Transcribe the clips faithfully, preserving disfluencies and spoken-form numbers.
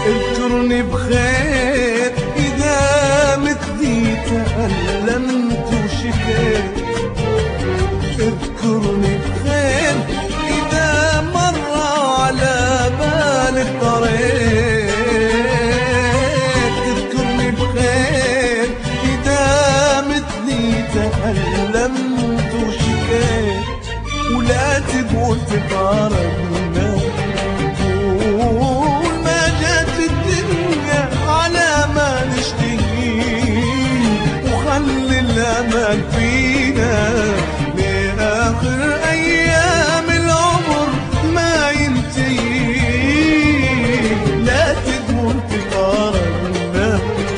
اذكرني بخير إذا مثلي تألمت وشكيت. اذكرني بخير إذا مر على بالك طريق. اذكرني بخير إذا مثلي تألمت وشكيت. ولا تقول تفارقنا، قول ما جات الدنيا على ما نشتهي، وخلي الأمل فينا لآخر أيام العمر ما ينتهي. لا تقول تفارقنا،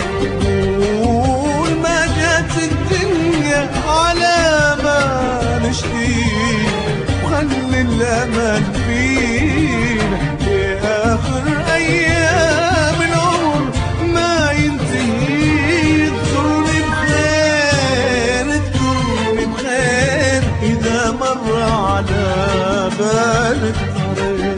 قول ما جات الدنيا على ما نشتهي، وخلي الأمل فينا لآخر أيام العمر ما ينتهي. اذكرني بخير، اذكرني بخير إذا مر على بالك طريق.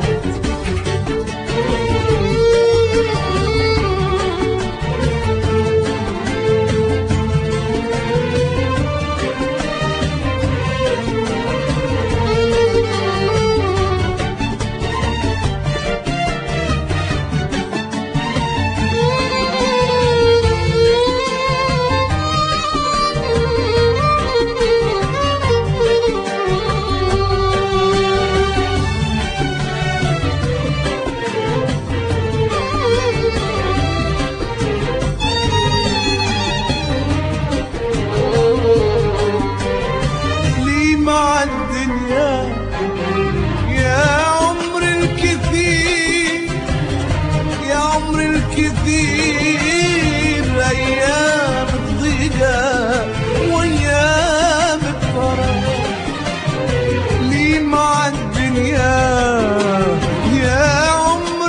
كثير أيام الضيقة وأيام الفرح لي مع الدنيا. يا عمر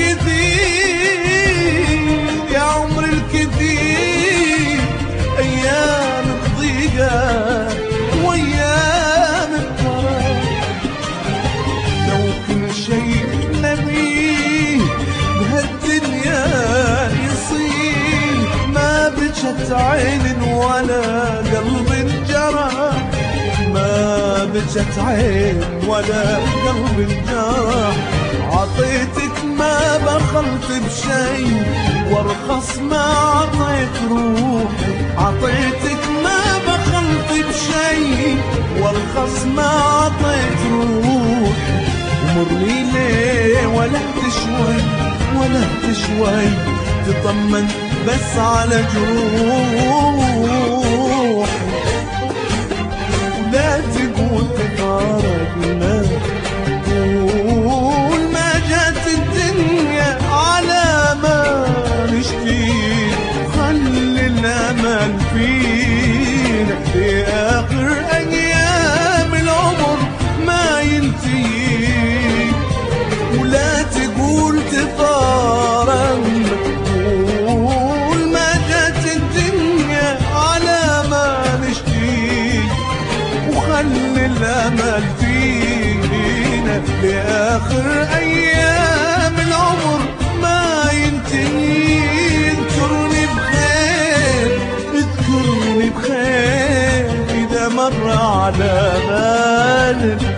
الكثير، يا عمر الكثير أيام الضيقة وأيام الفرح. لو كل شيء نبيه بهالدنيا يصير، ما بجت عين ولا قلب انجرح، ما بجت عين ولا قلب انجرح. عطيتك ما بخلت بشي، وارخص ما عطيت روحي. عطيتك ما بخلت بشي، وارخص ما عطيت روحي. ومر لي ليه ولا تشوي ولا تشوي، تطمن بس على جروح. ولا تقول تفارقنا، قول ما جات الدنيا على ما نشتي، خلي الأمل فينا لآخر أيام العمر ما ينتهي. ولا تقول تفارقنا، قول ما جات الدنيا على ما نشتي، وخلي الأمل فينا لآخر أيام العمر ما ينتهي. اذكرني بخير، اذكرني بخير إذا مر على بالك